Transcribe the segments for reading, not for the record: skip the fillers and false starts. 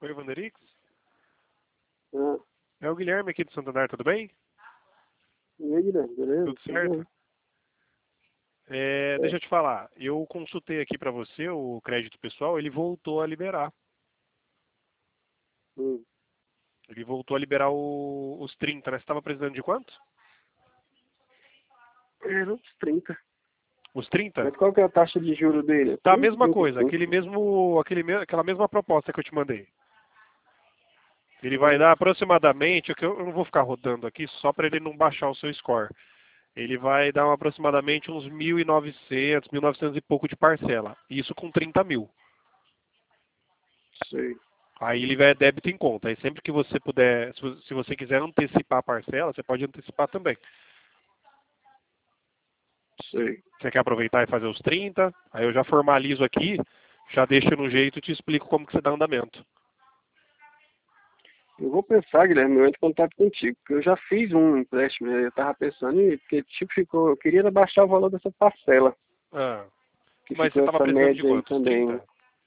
Oi, Vanderix. Ah, É o Guilherme aqui do Santander, tudo bem? e aí, Guilherme, beleza? Tudo certo? Deixa eu te falar, eu consultei aqui para você o crédito pessoal, ele voltou a liberar. Hum. Ele voltou a liberar os 30, né? Você estava precisando de quanto? Uns 30. Os 30? Mas qual que é a taxa de juros dele? Tá a 30, mesma coisa, 35? aquela mesma proposta que eu te mandei. Ele vai Hum. dar aproximadamente, eu não vou ficar rodando aqui só para ele não baixar o seu score. Ele vai dar aproximadamente uns 1.900, 1.900 e pouco de parcela. Isso com 30 mil. Sei, Aí ele vai débito em conta. Aí sempre que você puder, se você quiser antecipar a parcela, você pode antecipar também. sei. Você quer aproveitar e fazer os 30? Aí eu já formalizo aqui, já deixo no jeito e te explico como que você dá andamento. Eu vou pensar, Guilherme, eu entro em contato contigo, porque eu já fiz um empréstimo, né? Eu tava pensando em, porque tipo ficou, eu queria baixar o valor dessa parcela, Ah, que mas você ficou estava essa precisando de média aí quantos? também. 30?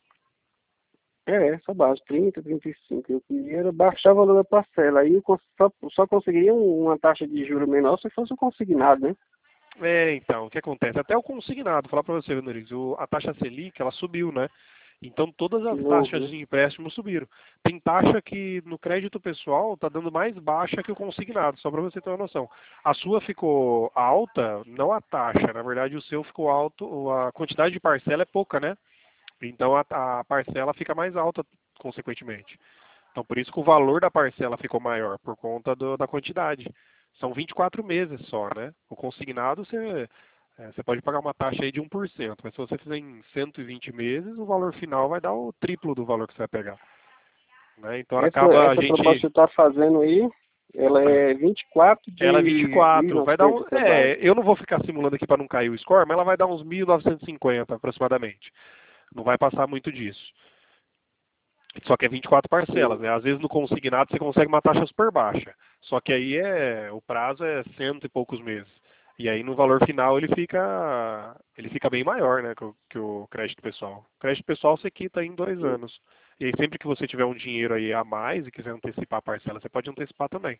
Essa base, 30, 35. Eu queria baixar o valor da parcela. Aí eu só conseguiria uma taxa de juros menor se fosse um consignado, né? Então, o que acontece? Até o consignado, falar para você, Vanderix, a taxa Selic, ela subiu, né? Então todas as taxas Uhum. de empréstimo subiram. Tem taxa que no crédito pessoal está dando mais baixa que o consignado, só para você ter uma noção. A sua ficou alta, não a taxa, na verdade o seu ficou alto, a quantidade de parcela é pouca, né? Então a parcela fica mais alta, consequentemente. Então por isso que o valor da parcela ficou maior, por conta da quantidade. São 24 meses só, né? O consignado você pode pagar uma taxa aí de 1%, mas se você fizer em 120 meses, o valor final vai dar o triplo do valor que você vai pegar. Né? Então acaba a Essa proposta gente. que você está fazendo aí, ela é 24 Ela é de 24, vai dar 1.900 um. essa base. Eu não vou ficar simulando aqui para não cair o score, mas ela vai dar uns 1.950 aproximadamente. Não vai passar muito disso. Só que é 24 parcelas, Sim. né? Às vezes no consignado você consegue uma taxa super baixa. Só que aí o prazo é cento e poucos meses. E aí no valor final ele fica bem maior, né, que o crédito pessoal. O crédito pessoal você quita em 2 anos. E aí sempre que você tiver um dinheiro aí a mais e quiser antecipar a parcela, você pode antecipar também.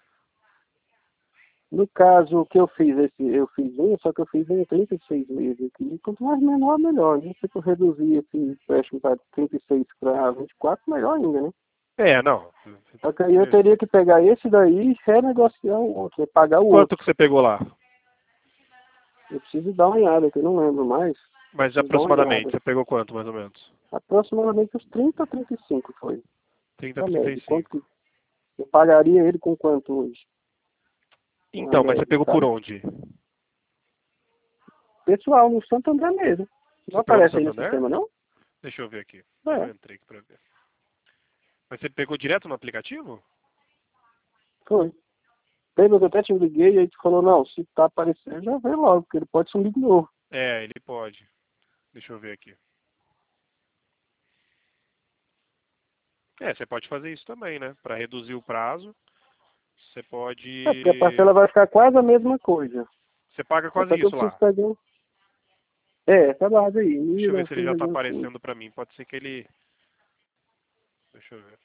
No caso, o que eu fiz, eu fiz só que eu fiz em 36 meses aqui. Quanto mais menor, melhor, né? Se eu reduzir esse empréstimo para 36 para 24, melhor ainda, né? Não. Só que aí eu teria que pegar esse daí e renegociar o outro, pagar o Quanto outro. que você pegou lá? Eu preciso dar uma olhada, que eu não lembro mais. Mas Preciso dar uma aproximadamente, olhada. você pegou quanto mais ou menos? Aproximadamente uns 30 a 35 foi. 30, A média. Quanto 35. que eu pagaria ele com quanto hoje? Uma Então, mas você média, pegou por sabe? onde? Pessoal, no Santander mesmo. Não Você pegou no aparece aí no Santander? sistema, não? Deixa eu ver aqui. Eu É, entrei aqui pra ver. Mas você pegou direto no aplicativo? foi. Lembra que eu até te liguei e aí tu falou, não, se tá aparecendo, já vê logo, porque ele pode sumir de novo. Ele pode. Deixa eu ver aqui. Você pode fazer isso também, né? Para reduzir o prazo, você É, porque a pode. parcela vai ficar quase a mesma coisa. Você paga Mas quase só que eu isso preciso lá. pegar um. É, essa base aí, Deixa eu ver se ele 1.900 já tá alguma coisa. aparecendo para mim. Pode ser que ele. Deixa eu ver.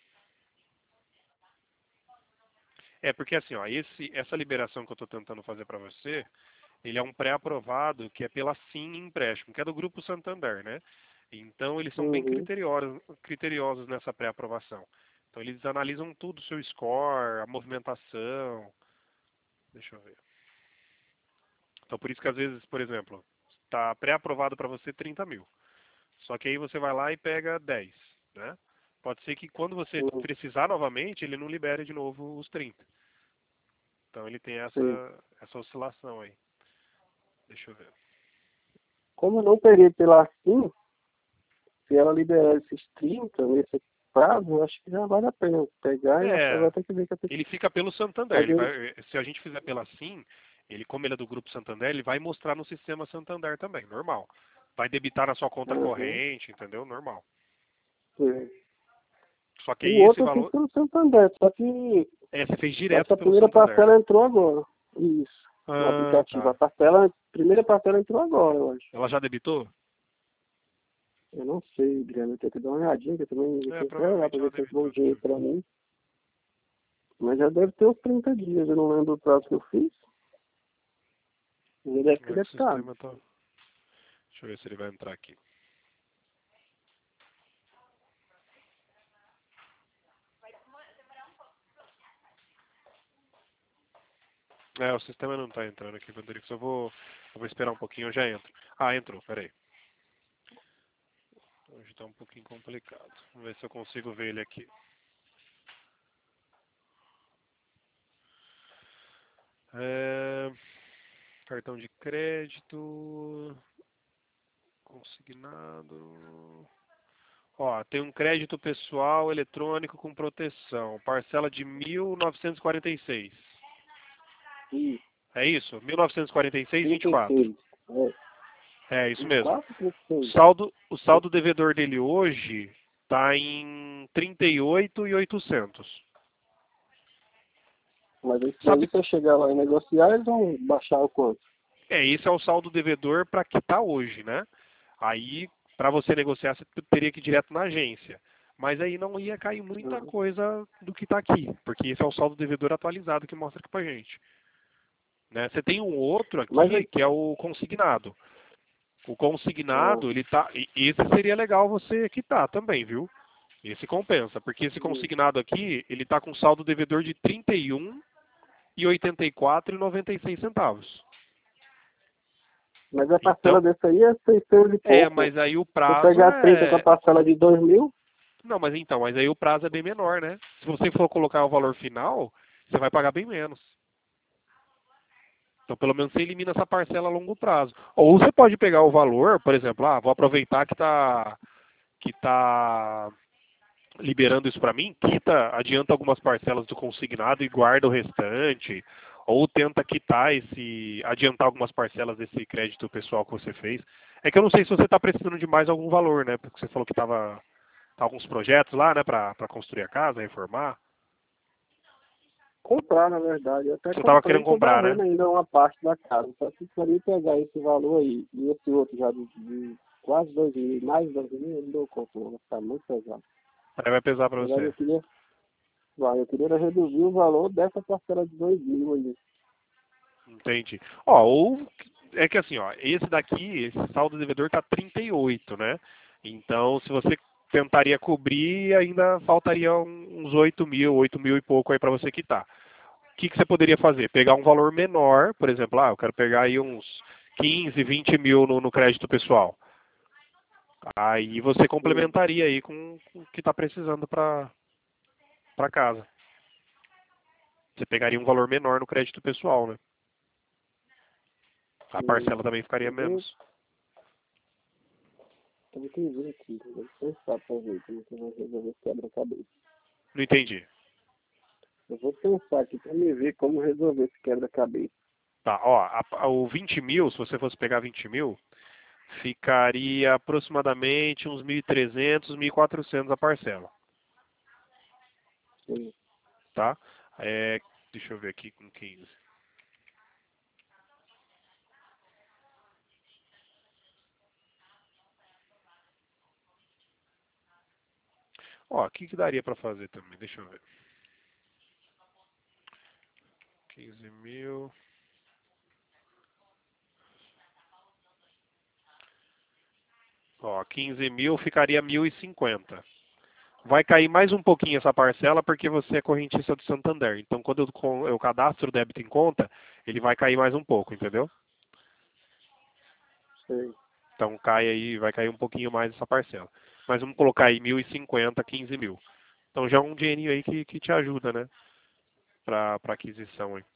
Porque assim, ó, essa liberação que eu estou tentando fazer para você, ele é um pré-aprovado que é pela Sim Empréstimo, que é do Grupo Santander, né? Então eles são bem Uhum. criteriosos nessa pré-aprovação. Então eles analisam tudo, o seu score, a movimentação. Deixa eu ver. Então por isso que às vezes, por exemplo, está pré-aprovado para você 30 mil. Só que aí você vai lá e pega 10, né? Pode ser que quando você Uhum. precisar novamente, ele não libere de novo os 30. Então ele tem Sim. essa oscilação aí. Deixa eu ver. Como eu não peguei pela Sim, se ela liberar esses 30 nesse prazo, eu acho que já vale a pena pegar e acho que É, agora tem que ver que eu tenho que ele fica pelo Santander. fazer isso. Se a gente fizer pela SIM, como ele é do Grupo Santander, ele vai mostrar no sistema Santander também, normal. Vai debitar na sua conta Uhum. corrente, entendeu? Normal. É. Só que O aí esse outro eu fiz valor, pelo Santander, só que você fez direto essa pelo primeira Santander, parcela né? entrou agora. Isso, no Ah, aplicativo. tá. A primeira parcela entrou agora, eu acho. Ela já debitou? Eu não sei, Guilherme, eu tenho que dar uma olhadinha, que eu também eu tenho que olhar Provavelmente para ela ver se deve eles dão um estar dinheiro para mim. Mas já deve ter uns 30 dias, eu não lembro o prazo que eu fiz. Mas já deve ter é que o deputado. sistema tá... Deixa eu ver se ele vai entrar aqui. O sistema não está entrando aqui, Vanderix. Eu vou esperar um pouquinho, eu já entro. Ah, entrou, peraí. Hoje está um pouquinho complicado. Vamos ver se eu consigo ver ele aqui. Cartão de crédito, consignado. Ó, tem um crédito pessoal eletrônico com proteção. Parcela de 1.946. E É isso? 1.946,24. 36. É, É isso mesmo. 24, 36. O saldo devedor dele hoje está em 38.800. Mas isso daí, Sabe? se eu chegar lá e negociar, eles vão baixar o quanto? Esse é o saldo devedor para quitar hoje, né? Aí, para você negociar, você teria que ir direto na agência. Mas aí não ia cair muita Uhum. coisa do que está aqui, porque esse é o saldo devedor atualizado que mostra aqui para gente. Né? Você tem um outro Mas, aqui que é o consignado. O ah, consignado, ele tá. Esse seria legal você quitar também, viu? Esse compensa, porque esse consignado aqui, ele está com saldo devedor de 31,84 e 96 centavos. mas a parcela Então, desse aí é 600 e pouco. mas aí o Se eu prazo pegar 30 com a é. parcela de 2.000, Não, mas aí o prazo é bem menor, né? Se você for colocar o valor final, você vai pagar bem menos. Então, pelo menos você elimina essa parcela a longo prazo. Ou você pode pegar o valor, por exemplo, vou aproveitar que tá liberando isso para mim, quita, adianta algumas parcelas do consignado e guarda o restante, ou tenta quitar adiantar algumas parcelas desse crédito pessoal que você fez. É que eu não sei se você está precisando de mais algum valor, né? Porque você falou que tava alguns projetos lá, né, para construir a casa, reformar. comprar, na verdade. Eu até Você estava comprei e querendo estou comprar, devendo né? ainda uma parte da casa. Só que se eu pegar esse valor aí e esse outro já de quase 2.000, mais de 2.000, eu não dou conta, não. Vai ficar muito pesado. Aí vai pesar para Na verdade, você. eu queria era reduzir o valor dessa parcela de 2.000 aí. Entendi. Ou é que assim, esse daqui, esse saldo devedor tá 38, né? Então, se você tentaria cobrir, ainda faltaria uns 8.000, 8.000 e pouco aí para você quitar. O que você poderia fazer? Pegar um valor menor, por exemplo, eu quero pegar aí uns 15, 20 mil no crédito pessoal. Aí você Sim, complementaria aí com o que está precisando para casa. Você pegaria um valor menor no crédito pessoal, né? A sim. parcela também ficaria Eu vou, menos. eu tenho que ver aqui, eu vou pensar pra ver como que eu vou resolver esse quebra-cabeça. Não entendi. Eu vou pensar aqui pra me ver como resolver esse quebra-cabeça. Tá, o 20 mil, se você fosse pegar 20 mil, ficaria aproximadamente uns 1.300, 1.400 a parcela, Sim. tá? Deixa eu ver aqui com 15. O que daria para fazer também? Deixa eu ver. 15 mil. 15 mil ficaria 1.050. Vai cair mais um pouquinho essa parcela porque você é correntista do Santander. Então, quando eu cadastro o débito em conta, ele vai cair mais um pouco, entendeu? Sei. Então cai aí, vai cair um pouquinho mais essa parcela. Mas vamos colocar aí 1.050, 15 mil. Então já é um dinheirinho aí que te ajuda, né? Pra aquisição aí.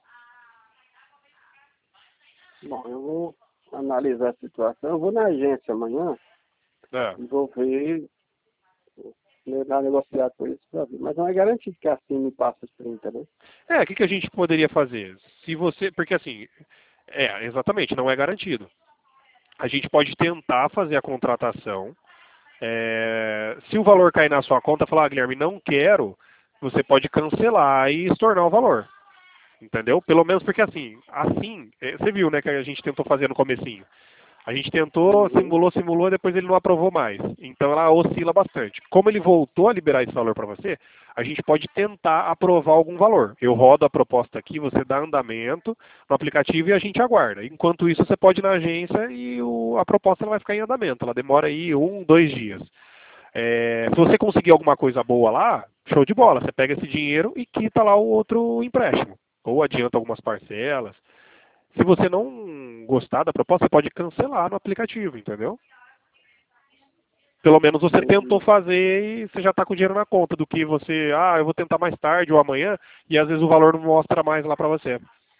Bom, eu vou analisar a situação. Eu vou na agência amanhã É. e vou ver, negociar com eles pra ver. Mas não é garantido que assim me passa os 30, né? O que a gente poderia fazer? Se você. Porque assim, exatamente, não é garantido. A gente pode tentar fazer a contratação. Se o valor cair na sua conta, falar, Guilherme, não quero, você pode cancelar e estornar o valor. Entendeu? Pelo menos porque assim, você viu, né, que a gente tentou fazer no comecinho. A gente tentou, simulou, depois ele não aprovou mais. Então ela oscila bastante. Como ele voltou a liberar esse valor para você, a gente pode tentar aprovar algum valor. Eu rodo a proposta aqui, você dá andamento no aplicativo e a gente aguarda. Enquanto isso, você pode ir na agência e a proposta ela vai ficar em andamento. Ela demora aí 1, 2 dias. Se você conseguir alguma coisa boa lá, show de bola. Você pega esse dinheiro e quita lá o outro empréstimo. Ou adianta algumas parcelas. Se você não gostar da proposta, você pode cancelar no aplicativo, entendeu? Pelo menos você tentou Entendi. fazer e você já está com o dinheiro na conta do que você, eu vou tentar mais tarde ou amanhã, e às vezes o valor não mostra mais lá para você.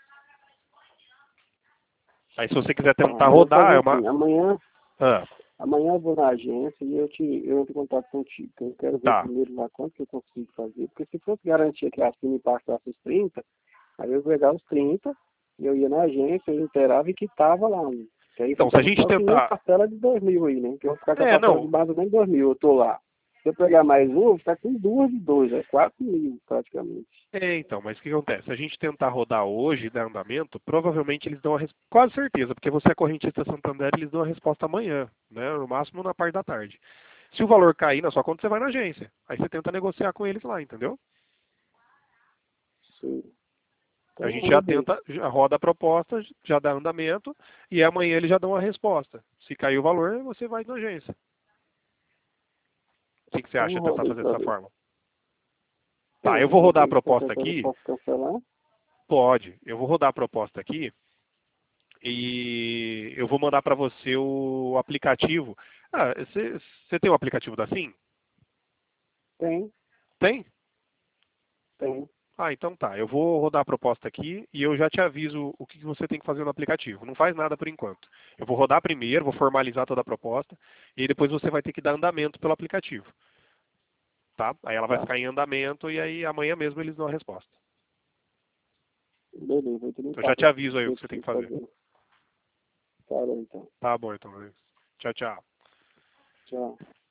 Aí se você quiser Tá, tentar eu vou rodar, fazer é uma. assim, amanhã, Ah, amanhã eu vou na agência e eu entro em contato contigo. Eu quero ver tá. primeiro lá quanto que eu consigo fazer. Porque se fosse garantir que a me passasse os 30, aí eu ia pegar os 30, eu ia na agência, eu inteirava e quitava lá. Que aí Então, se a ficava gente só que nem a tentar. parcela de 2.000 aí, né? Que eu vou ficar com a parcela de Não. mais ou menos 2.000, eu tô lá. Se eu pegar mais um, eu vou ficar com duas de dois, é 4.000 praticamente. Então, mas o que acontece? Se a gente tentar rodar hoje e dar andamento, provavelmente eles dão a resposta. Quase certeza, porque você é correntista Santander, eles dão a resposta amanhã, né? No máximo na parte da tarde. Se o valor cair na sua conta, você vai na agência. Aí você tenta negociar com eles lá, entendeu? Sim. A Então gente já vamos ver. tenta, já roda a proposta, já dá andamento, e amanhã eles já dão a resposta. Se cair o valor, você vai na agência. O que você Então acha de roda tentar aí fazer pra dessa ver. forma? Tá, eu vou Roda rodar a aí. proposta Qualquer coisa eu aqui. posso cancelar. Pode. Eu vou rodar a proposta aqui e eu vou mandar para você o aplicativo. Você tem o aplicativo da Sim? Tem, Tem? tem. Então tá. Eu vou rodar a proposta aqui e eu já te aviso o que você tem que fazer no aplicativo. Não faz nada por enquanto. Eu vou rodar primeiro, vou formalizar toda a proposta e aí depois você vai ter que dar andamento pelo aplicativo. Tá? Aí ela vai Tá. ficar em andamento e aí amanhã mesmo eles dão a resposta. Beleza, eu também Eu já faço te esse aviso aí o que jeito você que tem que você fazer. fazer. Parou então. Tá bom, então. Tchau, tchau. Tchau.